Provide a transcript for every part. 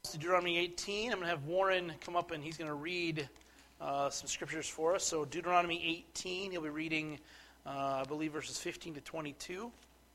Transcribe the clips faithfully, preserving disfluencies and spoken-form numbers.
Deuteronomy eighteen. I'm going to have Warren come up and he's going to read uh, some scriptures for us. So Deuteronomy eighteen, he'll be reading, uh, I believe, verses fifteen to twenty-two.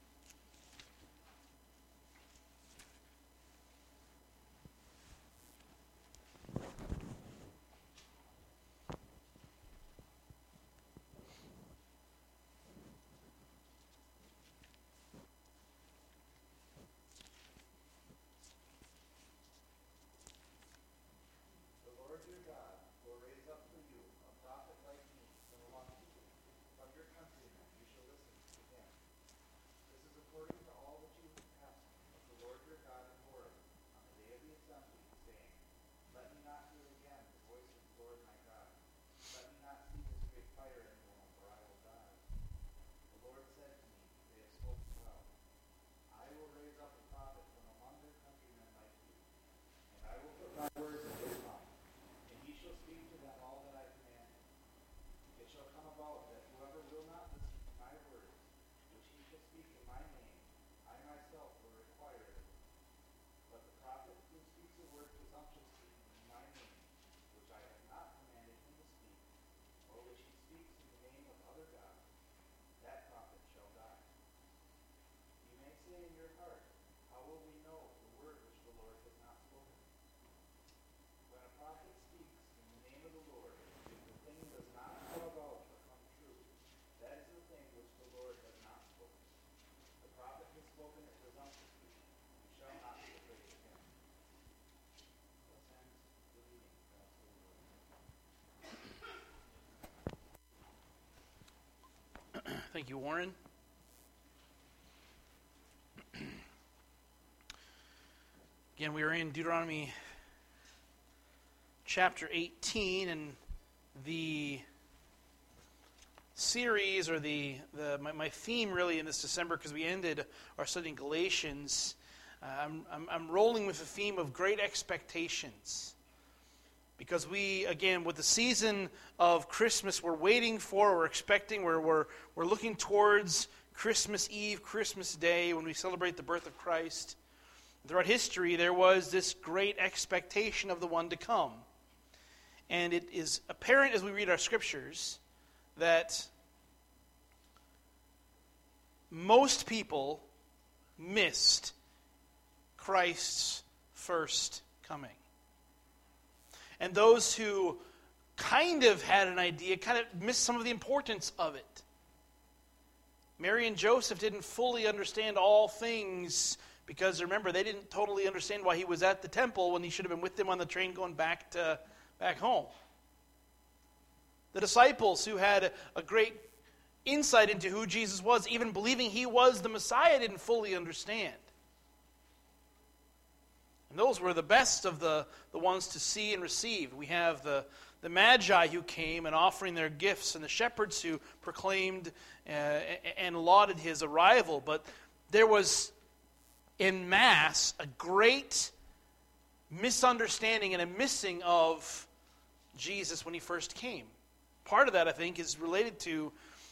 Thank you, Warren. Again, we are in Deuteronomy chapter eighteen, and the series, or the, the my, my theme really in this December, because we ended our study in Galatians, uh, I'm, I'm, I'm rolling with the theme of great expectations. Because we, again, with the season of Christmas, we're waiting for, we're expecting, we're, we're, we're looking towards Christmas Eve, Christmas Day, when we celebrate the birth of Christ. Throughout history, there was this great expectation of the one to come. And it is apparent as we read our scriptures that most people missed Christ's first coming. And those who kind of had an idea kind of missed some of the importance of it. Mary and Joseph didn't fully understand all things because, remember, they didn't totally understand why he was at the temple when he should have been with them on the train going back to back home. The disciples, who had a great insight into who Jesus was, even believing he was the Messiah, didn't fully understand. And those were the best of the, the ones to see and receive. We have the, the Magi who came and offering their gifts, and the shepherds who proclaimed uh, and lauded his arrival. But there was, en masse, a great misunderstanding and a missing of Jesus when he first came. Part of that, I think, is related to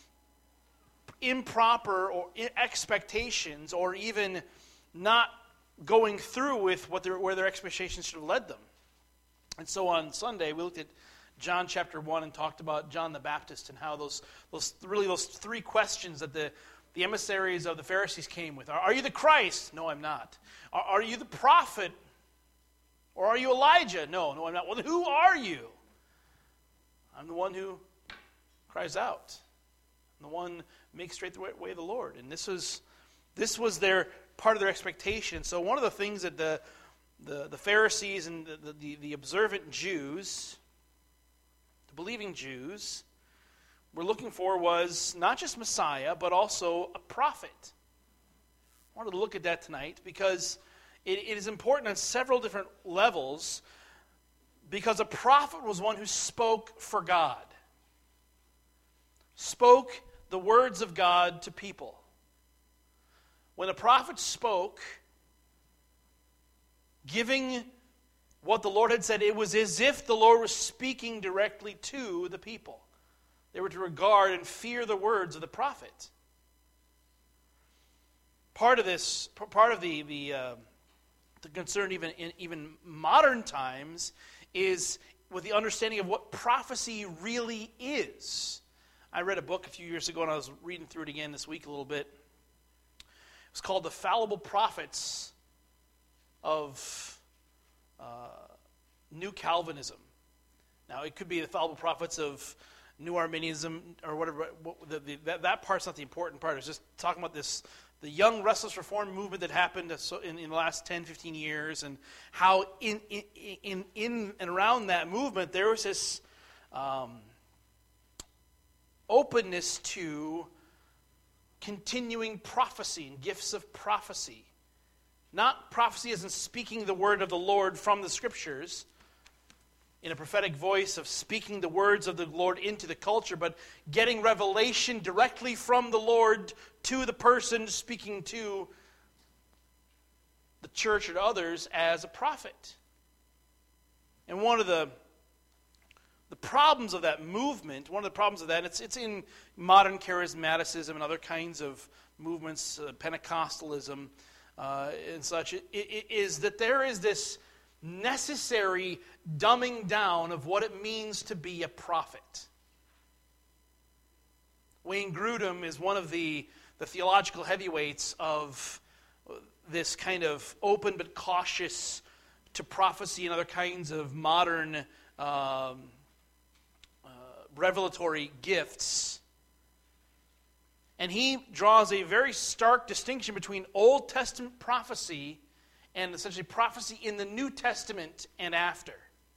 improper or expectations, or even not going through with what their, where their expectations should have led them. And so on Sunday, we looked at John chapter one and talked about John the Baptist and how those, those really those three questions that the, the emissaries of the Pharisees came with. Are, are you the Christ? No, I'm not. Are, are you the prophet? Or are you Elijah? No, no, I'm not. Well, then who are you? I'm the one who cries out. I'm the one who makes straight the way, way of the Lord. And this was, this was their part of their expectation. So one of the things that the the, the Pharisees and the, the, the observant Jews, the believing Jews, were looking for was not just Messiah, but also a prophet. I wanted to look at that tonight because it, it is important on several different levels, because a prophet was one who spoke for God, spoke the words of God to people. When a prophet spoke, giving what the Lord had said, it was as if the Lord was speaking directly to the people. They were to regard and fear the words of the prophet. Part of this, part of the the, uh, the concern even in even modern times is with the understanding of what prophecy really is. I read a book a few years ago, and I was reading through it again this week a little bit. It's called The Fallible Prophets of uh, New Calvinism. Now, it could be the fallible prophets of New Arminianism or whatever. The, the, that, that part's not the important part. It's just talking about this, the young restless reform movement that happened in, in the last ten, fifteen years, and how in in, in, in and around that movement there was this um, openness to continuing prophecy and gifts of prophecy. Not prophecy as in speaking the word of the Lord from the Scriptures, in a prophetic voice of speaking the words of the Lord into the culture, but getting revelation directly from the Lord to the person speaking to the church or to others as a prophet. And one of the the problems of that movement, one of the problems of that, and it's, it's in modern charismaticism and other kinds of movements, uh, Pentecostalism uh, and such, it, it, is that there is this necessary dumbing down of what it means to be a prophet. Wayne Grudem is one of the, the theological heavyweights of this kind of open but cautious to prophecy and other kinds of modern um, uh, revelatory gifts. And he draws a very stark distinction between Old Testament prophecy and essentially prophecy in the New Testament and after.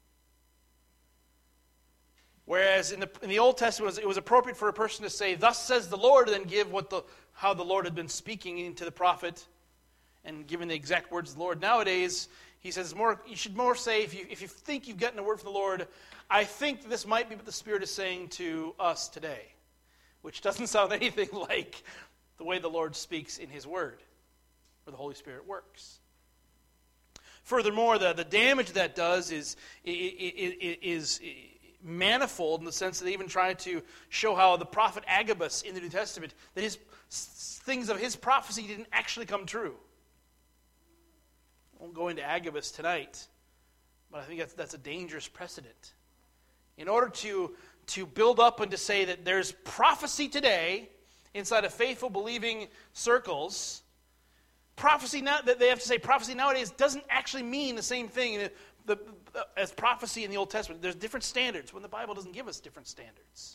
Whereas in the in the Old Testament, it was, it was appropriate for a person to say, "Thus says the Lord," and then give what the how the Lord had been speaking into the prophet, and giving the exact words of the Lord. Nowadays, he says more. You should more say, if you if you think you've gotten a word from the Lord, I think this might be what the Spirit is saying to us today, which doesn't sound anything like the way the Lord speaks in His Word, where the Holy Spirit works. Furthermore, the, the damage that does is, is, is manifold in the sense that they even try to show how the prophet Agabus in the New Testament, that his things of his prophecy didn't actually come true. I won't go into Agabus tonight, but I think that's, that's a dangerous precedent. In order to, to build up and to say that there's prophecy today inside of faithful, believing circles, prophecy now that they have to say prophecy nowadays doesn't actually mean the same thing the, the, as prophecy in the Old Testament. There's different standards when the Bible doesn't give us different standards.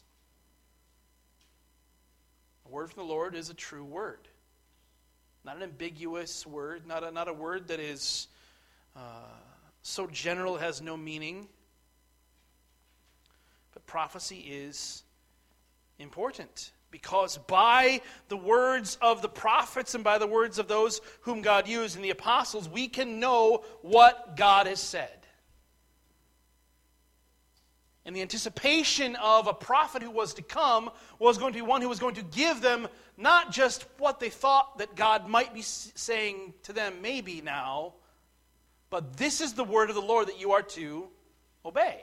A word from the Lord is a true word, not an ambiguous word, not a, not a word that is uh, so general it has no meaning. But prophecy is important. Because by the words of the prophets and by the words of those whom God used in the apostles, we can know what God has said. And the anticipation of a prophet who was to come was going to be one who was going to give them not just what they thought that God might be saying to them maybe now, but this is the word of the Lord that you are to obey.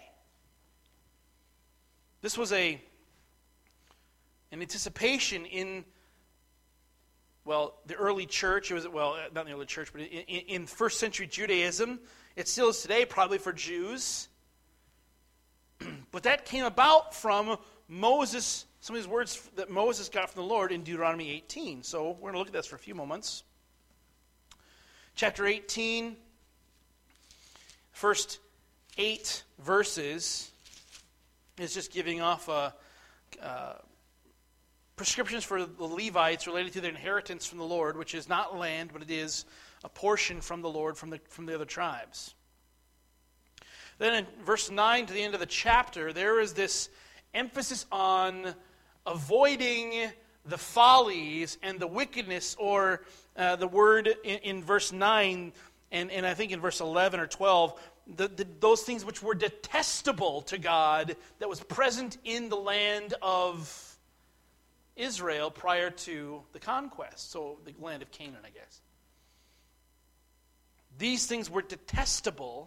This was a An anticipation in, well, the early church. It was, well, not in the early church, but in, in, in first century Judaism. It still is today, probably for Jews. But that came about from Moses, some of these words that Moses got from the Lord in Deuteronomy eighteen. So we're going to look at this for a few moments. Chapter eighteen, first eight verses is just giving off a... Uh, prescriptions for the Levites related to their inheritance from the Lord, which is not land, but it is a portion from the Lord from the from the other tribes. Then in verse nine to the end of the chapter, there is this emphasis on avoiding the follies and the wickedness, or uh, the word in, in verse nine, and, and I think in verse eleven or twelve, the, the, those things which were detestable to God that was present in the land of Israel prior to the conquest, so the land of Canaan, I guess. These things were detestable,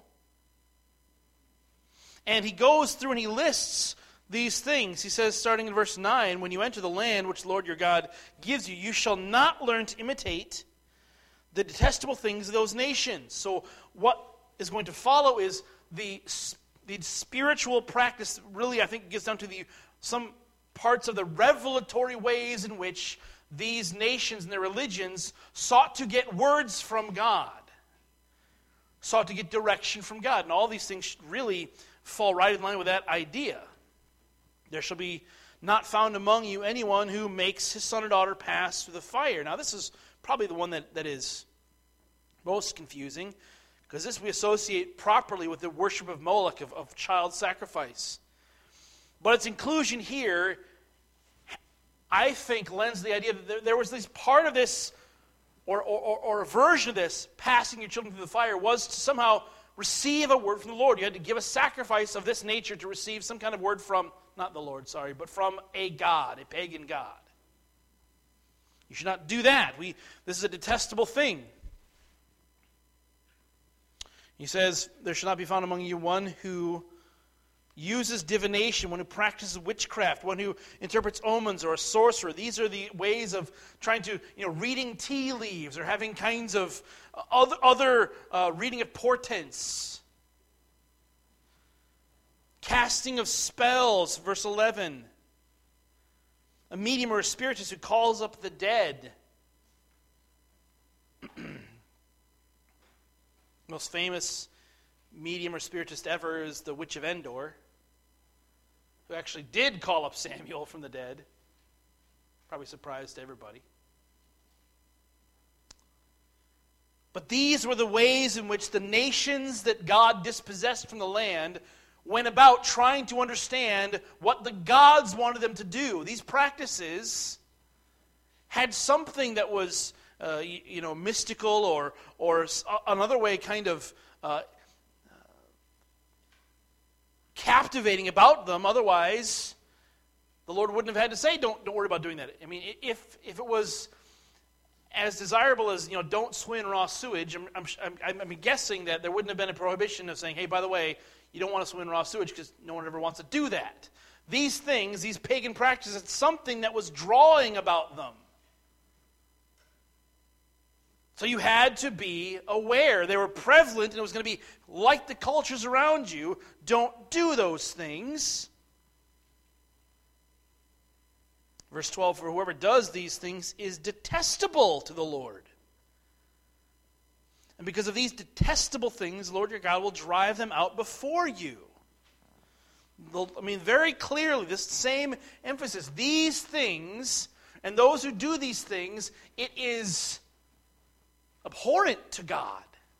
and he goes through and he lists these things. He says, starting in verse nine, "When you enter the land which the Lord your God gives you, you shall not learn to imitate the detestable things of those nations. So what is going to follow is the, the spiritual practice. Really, I think it gets down to the some parts of the revelatory ways in which these nations and their religions sought to get words from God, sought to get direction from God. And all these things really fall right in line with that idea. There shall be not found among you anyone who makes his son or daughter pass through the fire. Now, this is probably the one that, that is most confusing, because this we associate properly with the worship of Moloch, of, of child sacrifice. But its inclusion here, I think, lends the idea that there, there was this part of this, or, or, or a version of this, passing your children through the fire, was to somehow receive a word from the Lord. You had to give a sacrifice of this nature to receive some kind of word from, not the Lord, sorry, but from a god, a pagan god. You should not do that. We, this is a detestable thing. He says, there shall not be found among you one who uses divination, one who practices witchcraft, one who interprets omens, or a sorcerer. These are the ways of trying to, you know, reading tea leaves, or having kinds of other, other uh, reading of portents. Casting of spells, verse eleven. A medium or a spiritist who calls up the dead. Most famous medium or spiritist ever is the Witch of Endor, who actually did call up Samuel from the dead. Probably surprised everybody. But these were the ways in which the nations that God dispossessed from the land went about trying to understand what the gods wanted them to do. These practices had something that was, uh, you, you know, mystical, or or another way kind of uh, captivating about them. Otherwise, the Lord wouldn't have had to say, "Don't don't worry about doing that." I mean, if if it was as desirable as, you know, don't swim in raw sewage, I'm, I'm, I'm, I'm guessing that there wouldn't have been a prohibition of saying, "Hey, by the way, you don't want to swim in raw sewage," because no one ever wants to do that. These things, these pagan practices, it's something that was drawing about them. So you had to be aware. They were prevalent, and it was going to be like the cultures around you. Don't do those things. Verse twelve, for whoever does these things is detestable to the Lord. And because of these detestable things, the Lord your God will drive them out before you. I mean, very clearly, this same emphasis. These things, and those who do these things, it is abhorrent to God.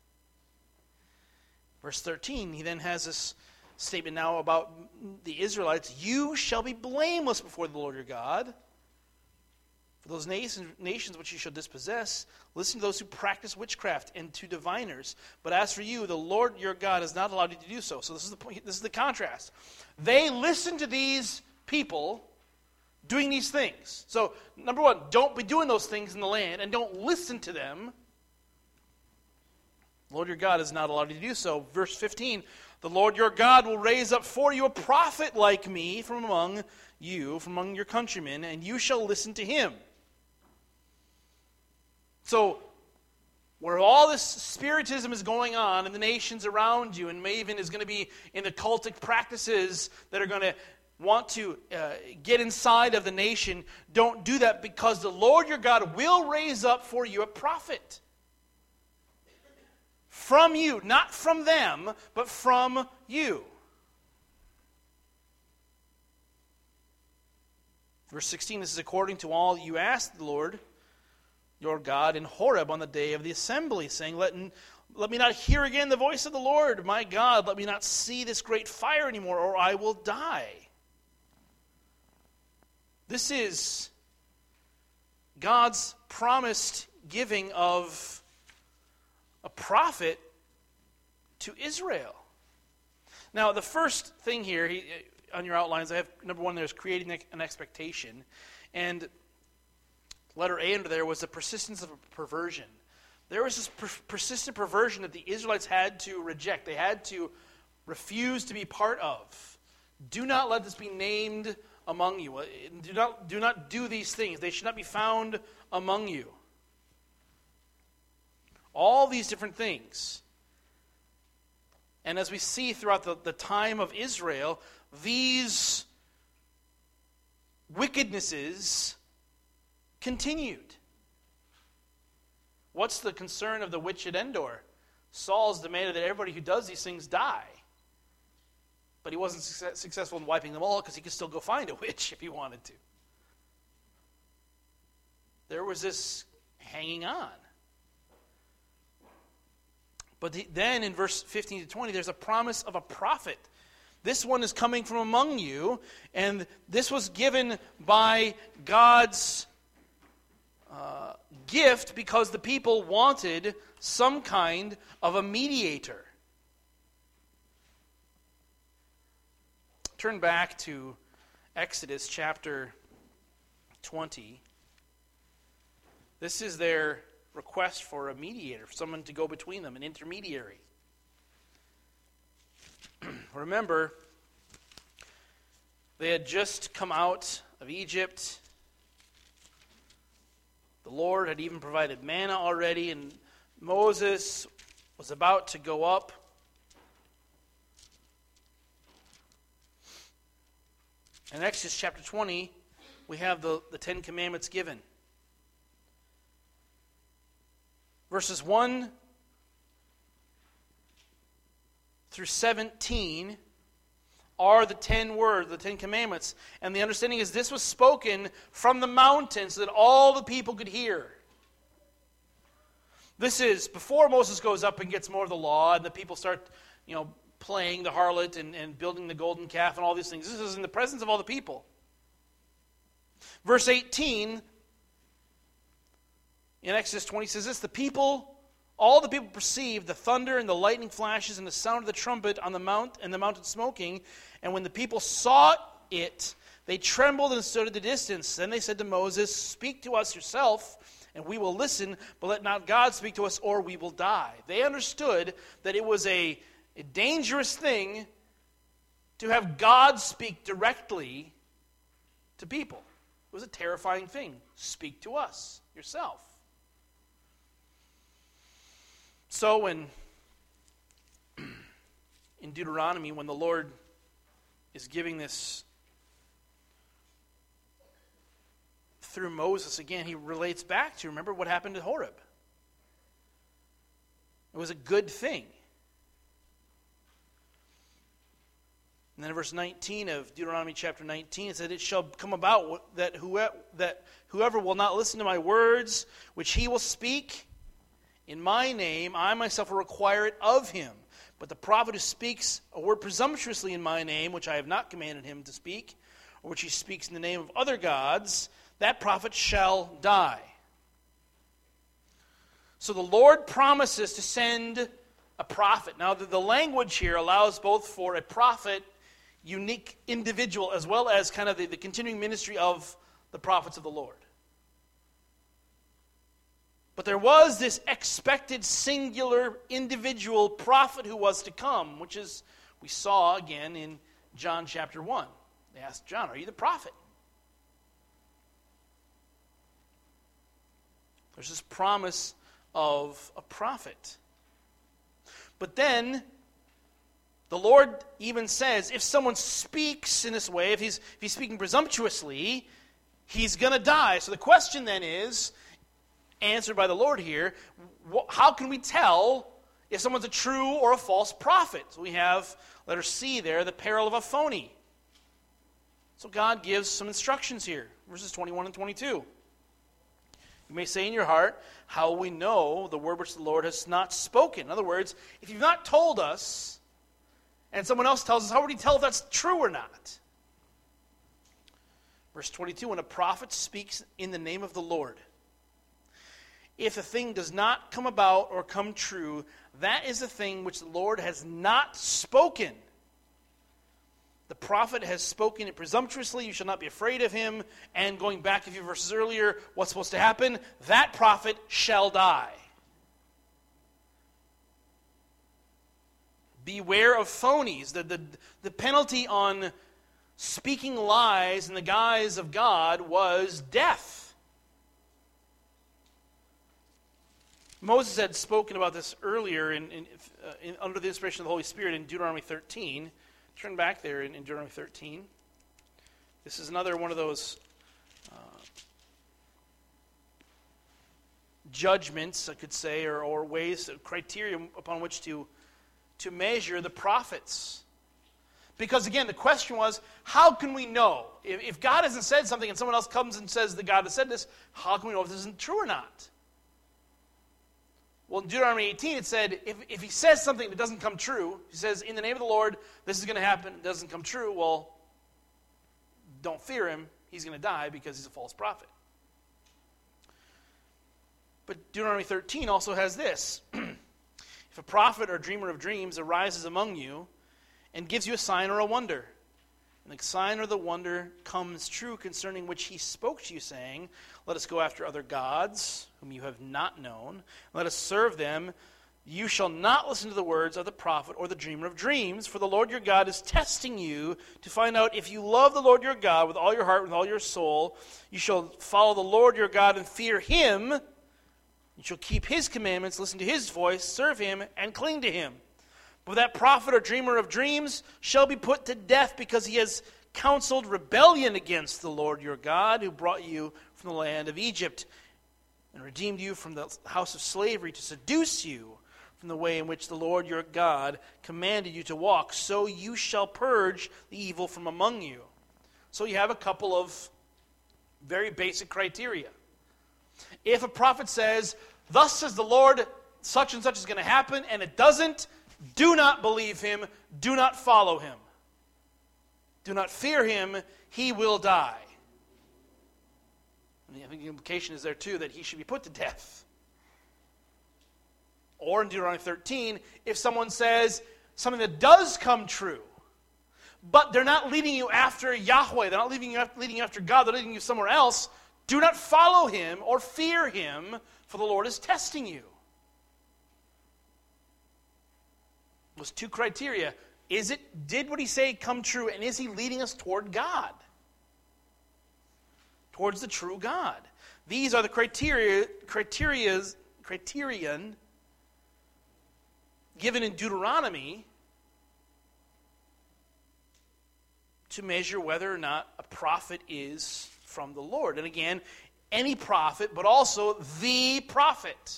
Verse thirteen, he then has this statement now about the Israelites. You shall be blameless before the Lord your God. For those nations, nations which you shall dispossess, listen to those who practice witchcraft and to diviners. But as for you, the Lord your God has not allowed you to do so. So this is the point, this is the contrast. They listen to these people doing these things. So, number one, don't be doing those things in the land, and don't listen to them. The Lord your God has not allowed you to do so. Verse fifteen, the Lord your God will raise up for you a prophet like me from among you, from among your countrymen, and you shall listen to him. So, where all this spiritism is going on in the nations around you, and Maven is going to be in the cultic practices that are going to want to uh, get inside of the nation, don't do that, because the Lord your God will raise up for you a prophet. From you, not from them, but from you. Verse sixteen, this is according to all you asked the Lord your God in Horeb on the day of the assembly, saying, let, let me not hear again the voice of the Lord, my God. Let me not see this great fire anymore, or I will die. This is God's promised giving of a prophet to Israel. Now, the first thing here, he, on your outlines, I have, number one, there's creating an expectation. And letter A under there was the persistence of a perversion. There was this per- persistent perversion that the Israelites had to reject. They had to refuse to be part of. Do not let this be named among you. Do not, do not do these things. They should not be found among you. All these different things. And as we see throughout the, the time of Israel, these wickednesses continued. What's the concern of the witch at Endor? Saul's demanded that everybody who does these things die. But he wasn't success- successful in wiping them all because he could still go find a witch if he wanted to. There was this hanging on. But the, then in verse fifteen to twenty, there's a promise of a prophet. This one is coming from among you, and this was given by God's uh, gift because the people wanted some kind of a mediator. Turn back to Exodus chapter twenty. This is their request for a mediator, for someone to go between them, an intermediary. Remember, they had just come out of Egypt. The Lord had even provided manna already, and Moses was about to go up. In Exodus chapter twenty, we have the, the Ten Commandments given. Verses one through seventeen are the ten words, the Ten Commandments. And the understanding is this was spoken from the mountain so that all the people could hear. This is before Moses goes up and gets more of the law and the people start, you know, playing the harlot and, and building the golden calf and all these things. This is in the presence of all the people. Verse eighteen in Exodus twenty says this, the people, all the people perceived the thunder and the lightning flashes and the sound of the trumpet on the mount and the mountain smoking. And when the people saw it, they trembled and stood at the distance. Then they said to Moses, speak to us yourself, and we will listen, but let not God speak to us, or we will die. They understood that it was a, a dangerous thing to have God speak directly to people. It was a terrifying thing. Speak to us yourself. So when, in Deuteronomy, when the Lord is giving this through Moses, again, he relates back to, remember what happened at Horeb. It was a good thing. And then in verse nineteen of Deuteronomy chapter nineteen, it said, it shall come about that whoever, that whoever will not listen to my words, which he will speak in my name, I myself will require it of him. But the prophet who speaks a word presumptuously in my name, which I have not commanded him to speak, or which he speaks in the name of other gods, that prophet shall die. So the Lord promises to send a prophet. Now the, the language here allows both for a prophet, unique individual, as well as kind of the, the continuing ministry of the prophets of the Lord. But there was this expected singular individual prophet who was to come, which is, we saw again in John chapter one. They asked John, are you the prophet? There's this promise of a prophet. But then, the Lord even says, if someone speaks in this way, if he's, if he's speaking presumptuously, he's going to die. So the question then is, answered by the Lord here, how can we tell if someone's a true or a false prophet? So we have, letter C there, the peril of a phony. So God gives some instructions here, verses twenty-one and twenty-two. You may say in your heart, how will we know the word which the Lord has not spoken? In other words, if you've not told us, and someone else tells us, how would we tell if that's true or not? Verse twenty-two, when a prophet speaks in the name of the Lord, if a thing does not come about or come true, that is a thing which the Lord has not spoken. The prophet has spoken it presumptuously, you shall not be afraid of him. And going back a few verses earlier, what's supposed to happen? That prophet shall die. Beware of phonies. The, the, the penalty on speaking lies in the guise of God was death. Moses had spoken about this earlier in, in, uh, in, under the inspiration of the Holy Spirit in Deuteronomy thirteen. Turn back there in, in Deuteronomy thirteen. This is another one of those uh, judgments, I could say, or, or ways, criteria upon which to, to measure the prophets. Because again, the question was, how can we know? If, if God hasn't said something and someone else comes and says that God has said this, how can we know if this isn't true or not? Well, in Deuteronomy eighteen, it said, if, if he says something that doesn't come true, he says, in the name of the Lord, this is going to happen, it doesn't come true, well, don't fear him, he's going to die because he's a false prophet. But Deuteronomy thirteen also has this. If a prophet or dreamer of dreams arises among you and gives you a sign or a wonder, and the sign or the wonder comes true concerning which he spoke to you, saying, let us go after other gods, whom you have not known, let us serve them, you shall not listen to the words of the prophet or the dreamer of dreams, for the Lord your God is testing you to find out if you love the Lord your God with all your heart, with all your soul. You shall follow the Lord your God and fear him. You shall keep his commandments, listen to his voice, serve him, and cling to him. But that prophet or dreamer of dreams shall be put to death because he has counseled rebellion against the Lord your God, who brought you from the land of Egypt and redeemed you from the house of slavery to seduce you from the way in which the Lord your God commanded you to walk. So you shall purge the evil from among you. So you have a couple of very basic criteria. If a prophet says, thus says the Lord, such and such is going to happen, and it doesn't, do not believe him, do not follow him. Do not fear him, he will die. And I think the implication is there too that he should be put to death. Or in Deuteronomy thirteen, if someone says something that does come true, but they're not leading you after Yahweh, they're not leading you after, leading you after God, they're leading you somewhere else, do not follow him or fear him, for the Lord is testing you. Those two criteria. Is it, did what he say come true, and is he leading us toward God? Towards the true God. These are the criteria, criterias, criterion given in Deuteronomy to measure whether or not a prophet is from the Lord. And again, any prophet, but also the prophet.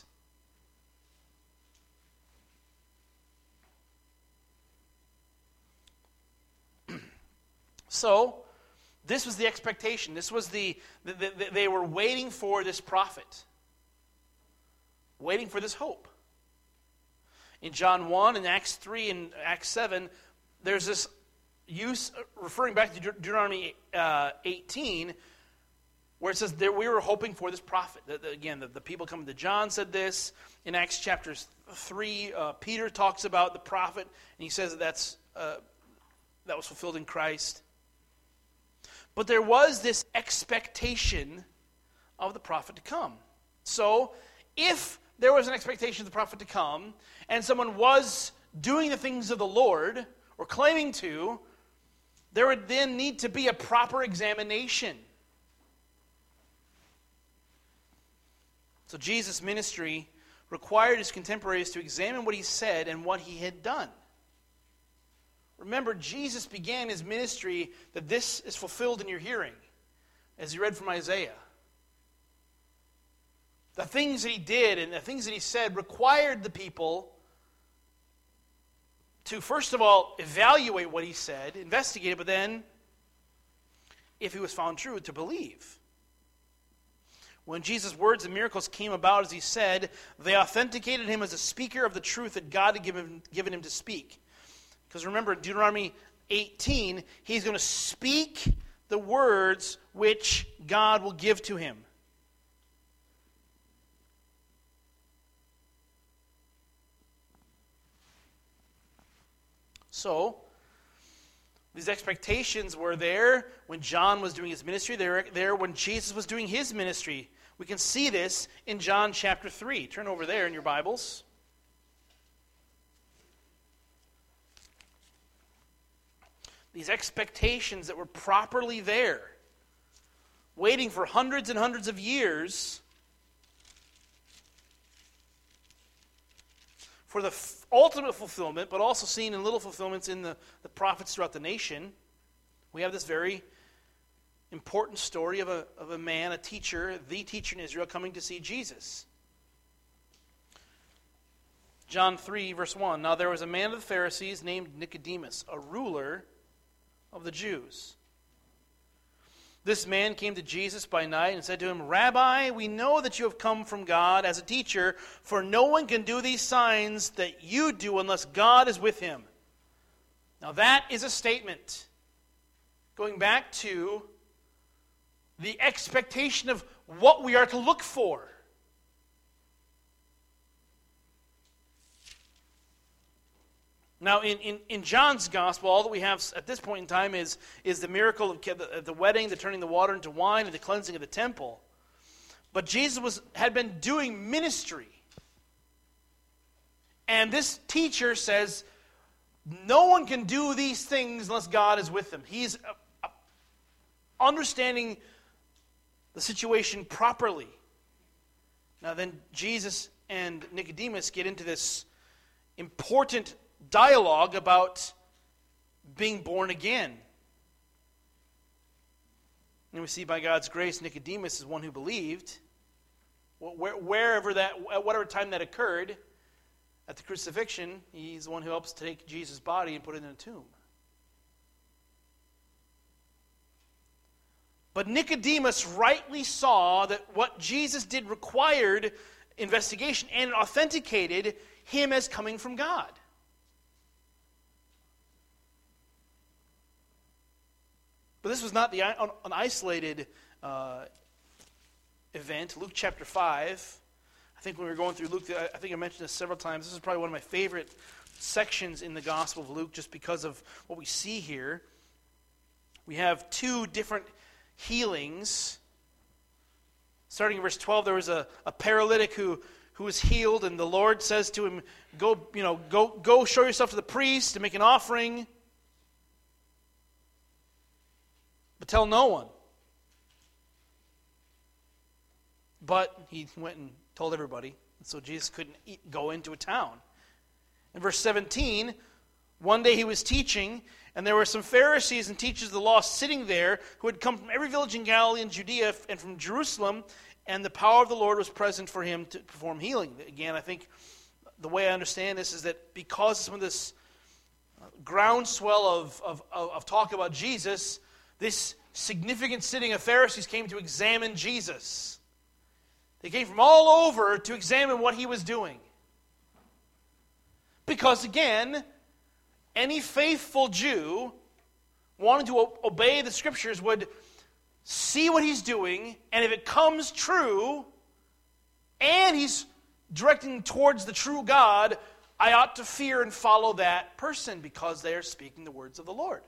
So, this was the expectation. This was the, the, the, they were waiting for this prophet. Waiting for this hope. In John one, in Acts three, and Acts seven, there's this use, referring back to De- Deuteronomy uh, eighteen, where it says that we were hoping for this prophet. The, the, again, the, the people coming to John said this. In Acts chapter three, uh, Peter talks about the prophet, and he says that that's, uh, that was fulfilled in Christ. But there was this expectation of the prophet to come. So, if there was an expectation of the prophet to come, and someone was doing the things of the Lord, or claiming to, there would then need to be a proper examination. So Jesus' ministry required his contemporaries to examine what he said and what he had done. Remember, Jesus began his ministry that this is fulfilled in your hearing, as he read from Isaiah. The things that he did and the things that he said required the people to, first of all, evaluate what he said, investigate it, but then, if he was found true, to believe. When Jesus' words and miracles came about as he said, they authenticated him as a speaker of the truth that God had given, given him to speak. Because remember, in Deuteronomy eighteen, he's going to speak the words which God will give to him. So, these expectations were there when John was doing his ministry. They were there when Jesus was doing his ministry. We can see this in John chapter three. Turn over there in your Bibles. These expectations that were properly there, waiting for hundreds and hundreds of years, for the f- ultimate fulfillment, but also seen in little fulfillments in the, the prophets throughout the nation, we have this very important story of a, of a man, a teacher, the teacher in Israel, coming to see Jesus. John three, verse one. Now there was a man of the Pharisees named Nicodemus, a ruler of the Jews. This man came to Jesus by night and said to him, Rabbi, we know that you have come from God as a teacher, for no one can do these signs that you do unless God is with him. Now that is a statement going back to the expectation of what we are to look for. Now, in, in, in John's gospel, all that we have at this point in time is, is the miracle of the, the wedding, the turning the water into wine, and the cleansing of the temple. But Jesus was had been doing ministry. And this teacher says, no one can do these things unless God is with them. He's uh, uh, understanding the situation properly. Now then, Jesus and Nicodemus get into this important dialogue about being born again. And we see by God's grace, Nicodemus is one who believed. Wherever that, at whatever time that occurred, at the crucifixion, he's the one who helps take Jesus' body and put it in a tomb. But Nicodemus rightly saw that what Jesus did required investigation, and it authenticated him as coming from God. But this was not the, an isolated uh, event. Luke chapter five. I think when we were going through Luke, I think I mentioned this several times. This is probably one of my favorite sections in the Gospel of Luke just because of what we see here. We have two different healings. Starting in verse twelve, there was a, a paralytic who, who was healed, and the Lord says to him, Go, you know, go, go show yourself to the priest and make an offering. But tell no one. But he went and told everybody. And so Jesus couldn't eat, go into a town. In verse seventeen, one day he was teaching, and there were some Pharisees and teachers of the law sitting there who had come from every village in Galilee and Judea and from Jerusalem, and the power of the Lord was present for him to perform healing. Again, I think the way I understand this is that because of some of this groundswell of, of, of, of talk about Jesus, this significant sitting of Pharisees came to examine Jesus. They came from all over to examine what he was doing. Because again, any faithful Jew wanting to obey the Scriptures would see what he's doing, and if it comes true, and he's directing towards the true God, I ought to fear and follow that person because they are speaking the words of the Lord.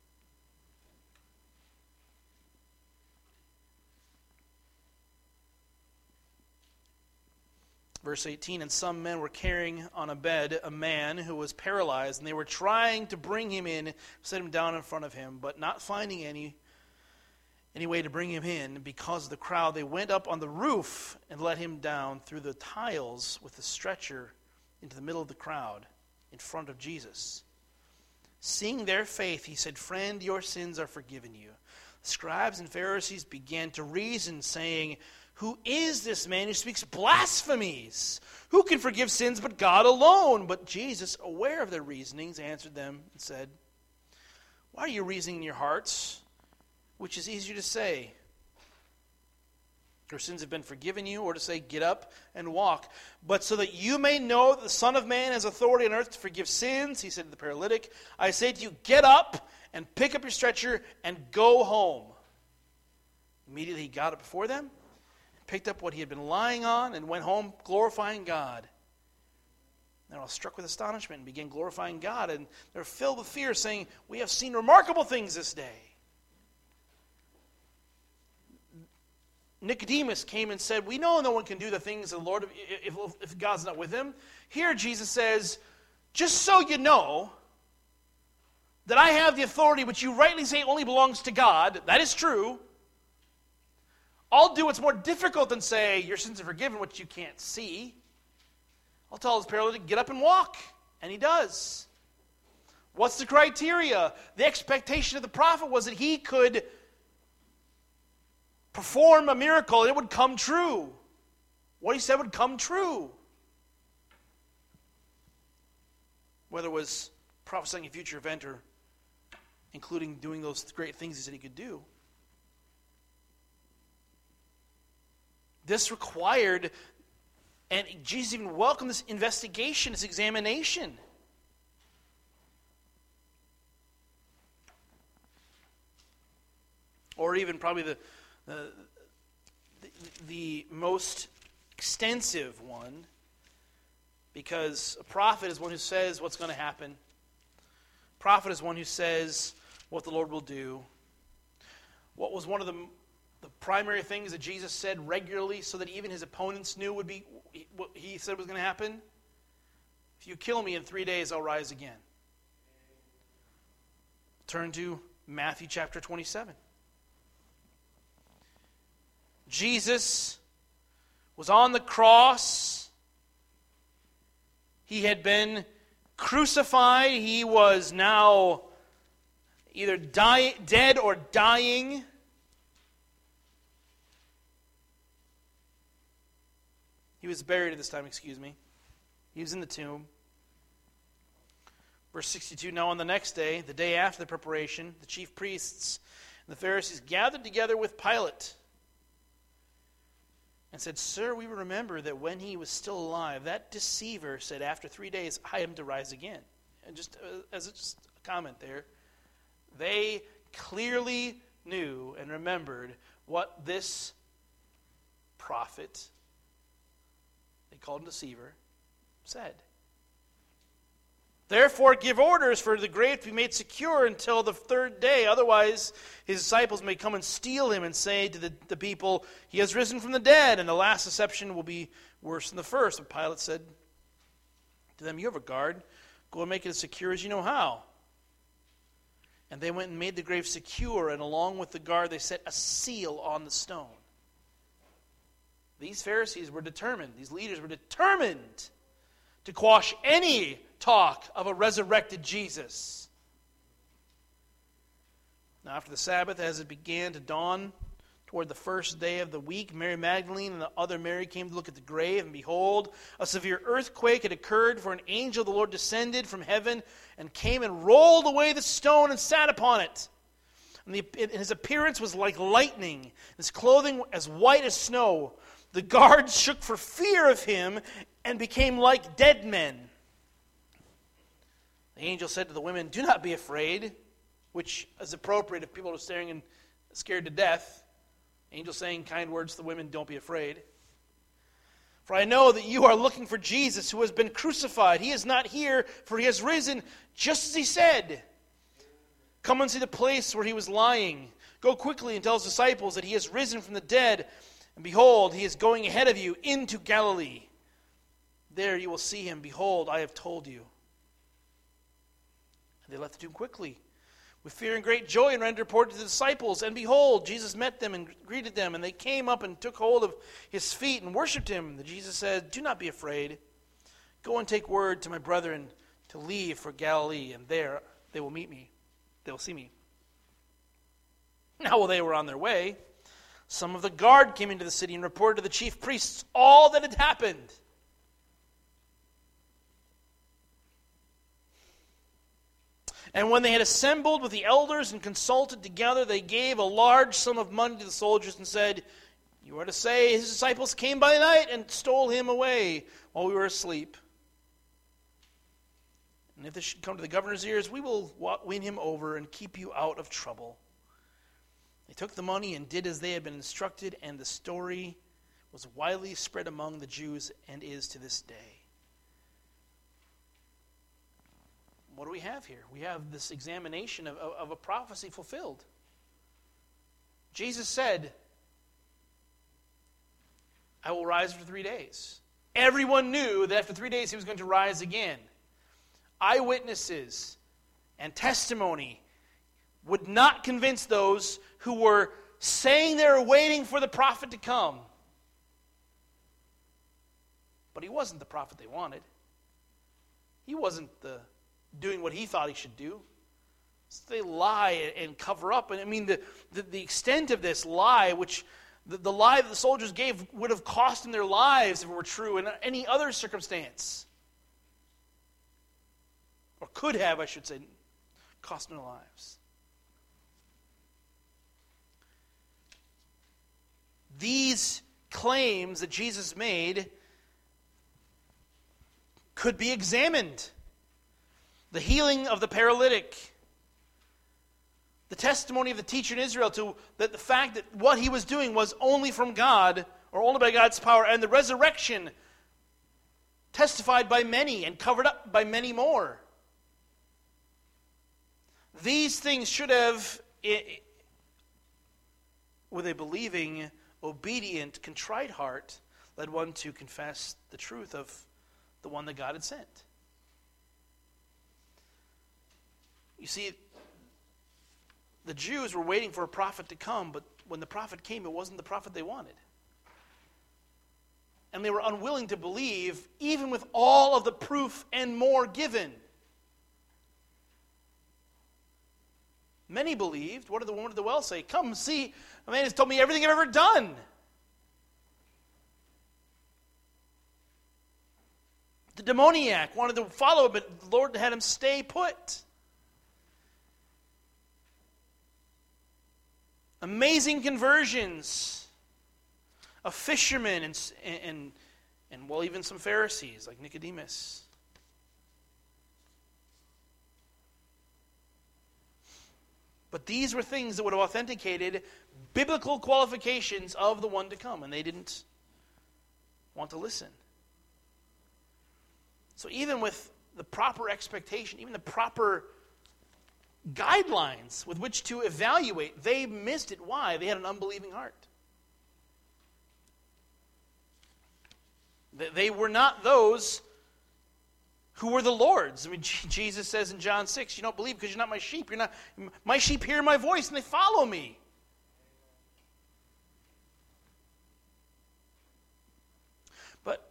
Verse eighteen, and some men were carrying on a bed a man who was paralyzed, and they were trying to bring him in, set him down in front of him, but not finding any, any way to bring him in because of the crowd, they went up on the roof and let him down through the tiles with the stretcher into the middle of the crowd in front of Jesus. Seeing their faith, he said, Friend, your sins are forgiven you. The scribes and Pharisees began to reason, saying, Who is this man who speaks blasphemies? Who can forgive sins but God alone? But Jesus, aware of their reasonings, answered them and said, Why are you reasoning in your hearts? Which is easier to say, Your sins have been forgiven you, or to say, Get up and walk. But so that you may know that the Son of Man has authority on earth to forgive sins, he said to the paralytic, I say to you, get up and pick up your stretcher and go home. Immediately he got up before them, picked up what he had been lying on, and went home glorifying God. They were all struck with astonishment and began glorifying God, and they were filled with fear, saying, We have seen remarkable things this day. Nicodemus came and said, We know no one can do the things of the Lord if, if, if God's not with him. Here Jesus says, just so you know that I have the authority which you rightly say only belongs to God. That is true. I'll do what's more difficult than say, your sins are forgiven, which you can't see. I'll I'll tell this paralytic, get up and walk. And he does. What's the criteria? The expectation of the prophet was that he could perform a miracle and it would come true. What he said would come true. Whether it was prophesying a future event or including doing those great things he said he could do. This required, and Jesus even welcomed this investigation, this examination. Or even probably the, the, the, the most extensive one, because a prophet is one who says what's going to happen. A prophet is one who says what the Lord will do. What was one of the, the primary things that Jesus said regularly so that even his opponents knew would be what he said was going to happen? If you kill me in three days, I'll rise again. Turn to Matthew chapter twenty-seven. Jesus was on the cross. He had been crucified. He was now either die, dead or dying. He was buried at this time, excuse me. He was in the tomb. Verse sixty-two, now on the next day, the day after the preparation, the chief priests and the Pharisees gathered together with Pilate and said, Sir, we remember that when he was still alive, that deceiver said, after three days, I am to rise again. And just uh, as a, just a comment there, they clearly knew and remembered what this prophet, they called him deceiver, said. Therefore, give orders for the grave to be made secure until the third day. Otherwise, his disciples may come and steal him and say to the, the people, he has risen from the dead, and the last deception will be worse than the first. And Pilate said to them, you have a guard. Go and make it as secure as you know how. And they went and made the grave secure, and along with the guard they set a seal on the stone. These Pharisees were determined, these leaders were determined to quash any talk of a resurrected Jesus. Now, after the Sabbath, as it began to dawn toward the first day of the week, Mary Magdalene and the other Mary came to look at the grave, and behold, a severe earthquake had occurred, for an angel of the Lord descended from heaven and came and rolled away the stone and sat upon it. And, the, and his appearance was like lightning, his clothing as white as snow. The guards shook for fear of him and became like dead men. The angel said to the women, do not be afraid, which is appropriate if people are staring and scared to death. Angel saying kind words to the women, don't be afraid. For I know that you are looking for Jesus who has been crucified. He is not here, for he has risen, just as he said. Come and see the place where he was lying. Go quickly and tell his disciples that he has risen from the dead. And behold, he is going ahead of you into Galilee. There you will see him. Behold, I have told you. And they left the tomb quickly, with fear and great joy, and ran to report to the disciples. And behold, Jesus met them and greeted them. And they came up and took hold of his feet and worshipped him. And Jesus said, do not be afraid. Go and take word to my brethren to leave for Galilee, and there they will meet me. They will see me. Now while they were on their way, some of the guard came into the city and reported to the chief priests all that had happened. And when they had assembled with the elders and consulted together, they gave a large sum of money to the soldiers and said, you are to say his disciples came by night and stole him away while we were asleep. And if this should come to the governor's ears, we will win him over and keep you out of trouble. They took the money and did as they had been instructed, and the story was widely spread among the Jews and is to this day. What do we have here? We have this examination of, of, of a prophecy fulfilled. Jesus said, I will rise for three days. Everyone knew that after three days he was going to rise again. Eyewitnesses and testimony would not convince those who were saying they were waiting for the prophet to come. But he wasn't the prophet they wanted. He wasn't the, doing what he thought he should do. So they lie and cover up. And I mean, the, the, the extent of this lie, which the, the lie that the soldiers gave would have cost them their lives if it were true in any other circumstance. Or could have, I should say, cost them their lives. These claims that Jesus made could be examined. The healing of the paralytic, the testimony of the teacher in Israel to that the fact that what he was doing was only from God, or only by God's power, and the resurrection testified by many and covered up by many more. These things should have, with a believing, obedient, contrite heart, led one to confess the truth of the one that God had sent. You see, the Jews were waiting for a prophet to come, but when the prophet came, it wasn't the prophet they wanted. And they were unwilling to believe, even with all of the proof and more given. Many believed. What did the woman at the well say? Come, see, a man has told me everything I've ever done. The demoniac wanted to follow, but the Lord had him stay put. Amazing conversions of fishermen and, and, and, well, even some Pharisees like Nicodemus. But these were things that would have authenticated biblical qualifications of the one to come, and they didn't want to listen. So even with the proper expectation, even the proper guidelines with which to evaluate, they missed it. Why? They had an unbelieving heart. They were not those who were the Lord's. I mean, Jesus says in John six, you don't believe because you're not my sheep. You're not my sheep hear my voice and they follow me. But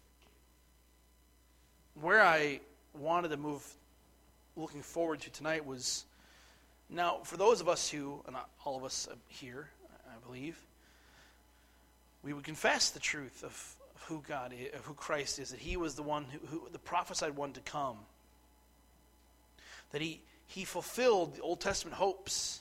where I wanted to move looking forward to tonight was, now for those of us who, and not all of us here, I believe, we would confess the truth of who God is, of who Christ is, that he was the one who, who the prophesied one to come, that he he fulfilled the Old Testament hopes.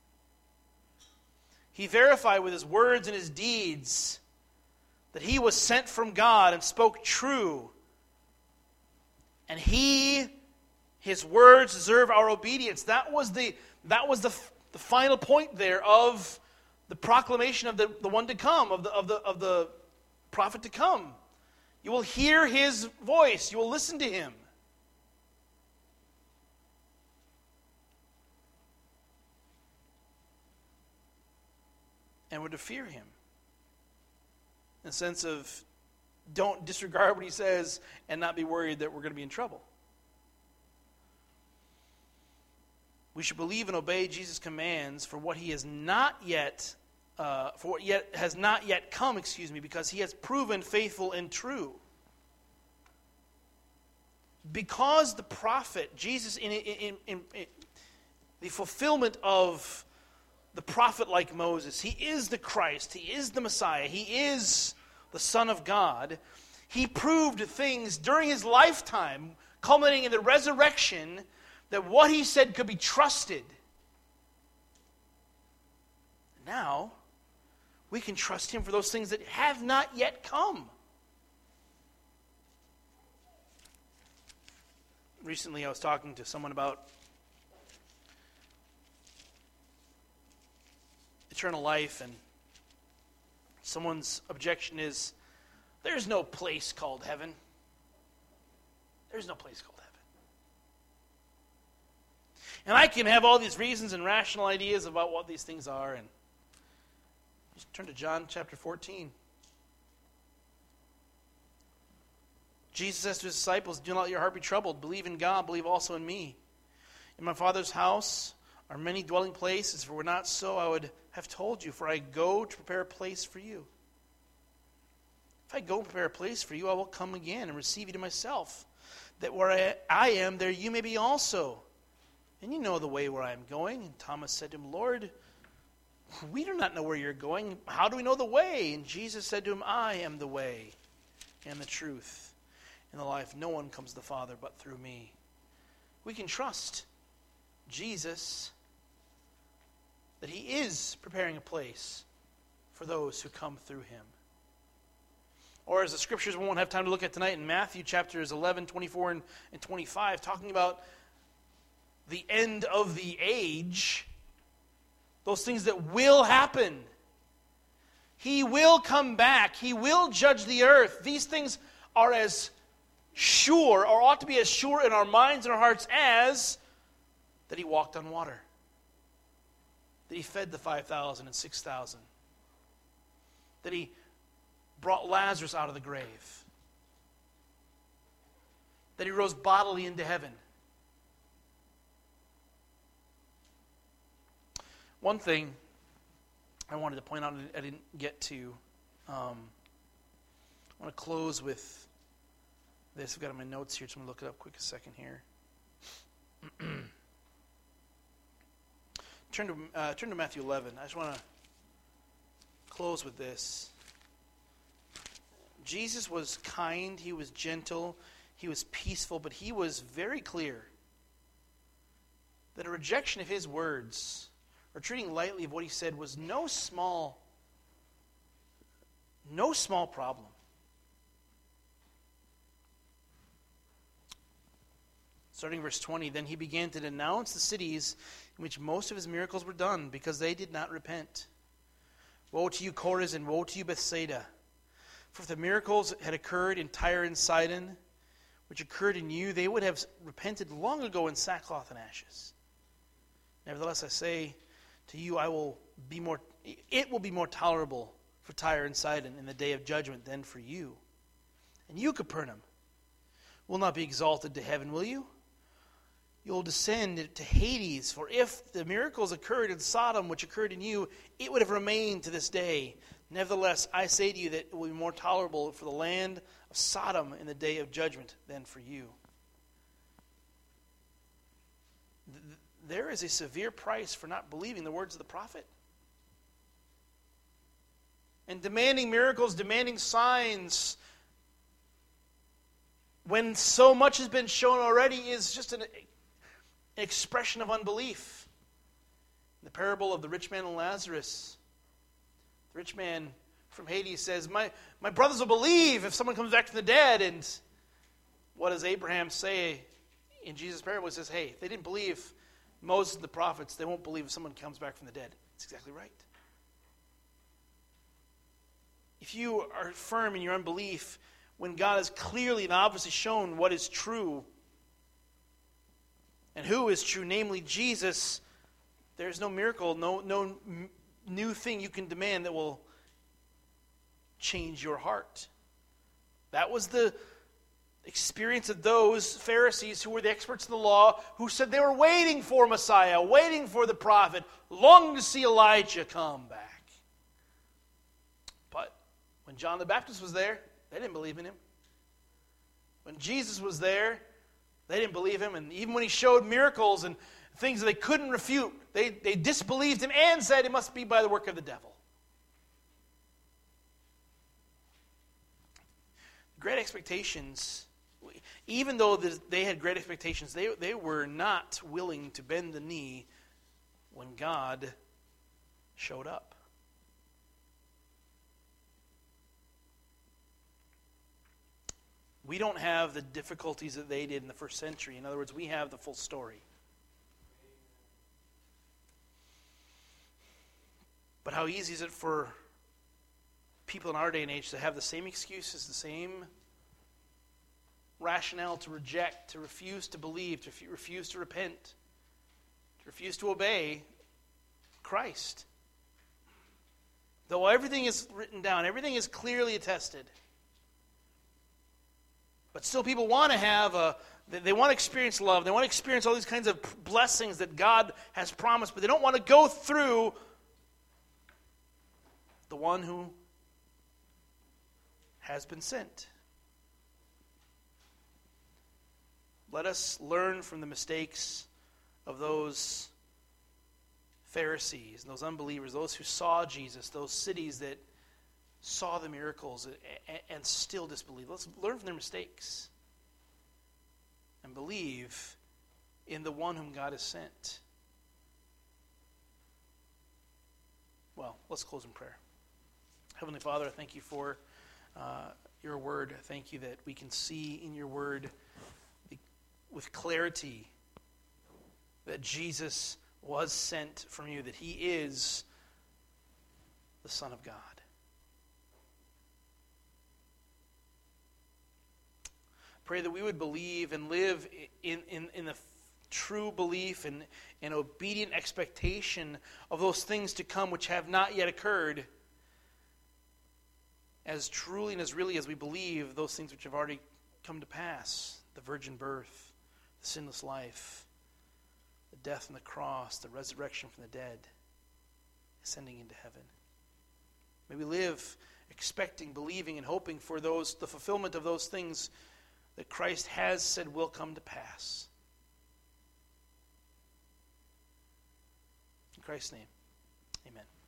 He verified with his words and his deeds that he was sent from God and spoke true, and he his words deserve our obedience. That was the that was the the final point there of the proclamation of the, the one to come, of the of the of the prophet to come. You will hear his voice. You will listen to him. And we're to fear him. In the sense of, don't disregard what he says and not be worried that we're going to be in trouble. We should believe and obey Jesus' commands for what he has not yet Uh, for what yet has not yet come, excuse me, because he has proven faithful and true. Because the prophet, Jesus, in, in, in, in, in the fulfillment of the prophet like Moses, he is the Christ, he is the Messiah, he is the Son of God. He proved things during his lifetime, culminating in the resurrection, that what he said could be trusted. Now, we can trust him for those things that have not yet come. Recently, I was talking to someone about eternal life, and someone's objection is, there's no place called heaven. There's no place called heaven. And I can have all these reasons and rational ideas about what these things are, and just turn to John chapter fourteen. Jesus says to his disciples, do not let your heart be troubled. Believe in God, believe also in me. In my Father's house are many dwelling places. If it were not so, I would have told you, for I go to prepare a place for you. If I go and prepare a place for you, I will come again and receive you to myself, that where I, I am, there you may be also. And you know the way where I am going. And Thomas said to him, Lord, we do not know where you're going. How do we know the way? And Jesus said to him, I am the way and the truth and the life. No one comes to the Father but through me. We can trust Jesus that he is preparing a place for those who come through him. Or as the scriptures we won't have time to look at tonight in Matthew chapters eleven, twenty-four, and, and twenty-five, talking about the end of the age, those things that will happen. He will come back. He will judge the earth. These things are as sure, or ought to be as sure in our minds and our hearts as that he walked on water, that he fed the five thousand and six thousand, that he brought Lazarus out of the grave, that he rose bodily into heaven. One thing I wanted to point out I didn't get to, um, I want to close with this. I've got it in my notes here, so I'm going to look it up quick a second here. turn to uh, turn to Matthew eleven. I just want to close with this. Jesus was kind, he was gentle, he was peaceful, but he was very clear that a rejection of his words or treating lightly of what he said was no small, no small problem. Starting verse twenty, then he began to denounce the cities in which most of his miracles were done, because they did not repent. Woe to you, Chorazin, woe to you, Bethsaida! For if the miracles had occurred in Tyre and Sidon, which occurred in you, they would have repented long ago in sackcloth and ashes. Nevertheless, I say to you, I will be more. It will be more tolerable for Tyre and Sidon in the day of judgment than for you. And you, Capernaum, will not be exalted to heaven, will you? You will descend to Hades. For if the miracles occurred in Sodom, which occurred in you, it would have remained to this day. Nevertheless, I say to you that it will be more tolerable for the land of Sodom in the day of judgment than for you. There is a severe price for not believing the words of the prophet. And demanding miracles, demanding signs, when so much has been shown already, is just an, an expression of unbelief. The parable of the rich man and Lazarus. The rich man from Hades says, my, my brothers will believe if someone comes back from the dead. And what does Abraham say in Jesus' parable? He says, hey, if they didn't believe Moses and the prophets, they won't believe if someone comes back from the dead. That's exactly right. If you are firm in your unbelief, when God has clearly and obviously shown what is true and who is true, namely Jesus, there's no miracle, no, no new thing you can demand that will change your heart. That was the experience of those Pharisees who were the experts in the law, who said they were waiting for Messiah, waiting for the prophet, longing to see Elijah come back. But when John the Baptist was there, they didn't believe in him. When Jesus was there, they didn't believe him. And even when he showed miracles and things that they couldn't refute, they, they disbelieved him and said it must be by the work of the devil. Great expectations, even though they had great expectations, they, they were not willing to bend the knee when God showed up. We don't have the difficulties that they did in the first century. In other words, we have the full story. But how easy is it for people in our day and age to have the same excuses, the same rationale to reject, to refuse to believe, to refuse to repent, to refuse to obey Christ. Though everything is written down, everything is clearly attested. But still people want to have a, they want to experience love. They want to experience all these kinds of blessings that God has promised, but they don't want to go through the one who has been sent. Let us learn from the mistakes of those Pharisees, those unbelievers, those who saw Jesus, those cities that saw the miracles and still disbelieved. Let's learn from their mistakes and believe in the one whom God has sent. Well, let's close in prayer. Heavenly Father, I thank you for uh, your word. I thank you that we can see in your word with clarity that Jesus was sent from you, that he is the Son of God. Pray that we would believe and live in, in, in the true belief and, and obedient expectation of those things to come which have not yet occurred, as truly and as really as we believe those things which have already come to pass: the virgin birth, the sinless life, the death on the cross, the resurrection from the dead, ascending into heaven. May we live expecting, believing, and hoping for those the fulfillment of those things that Christ has said will come to pass. In Christ's name, amen.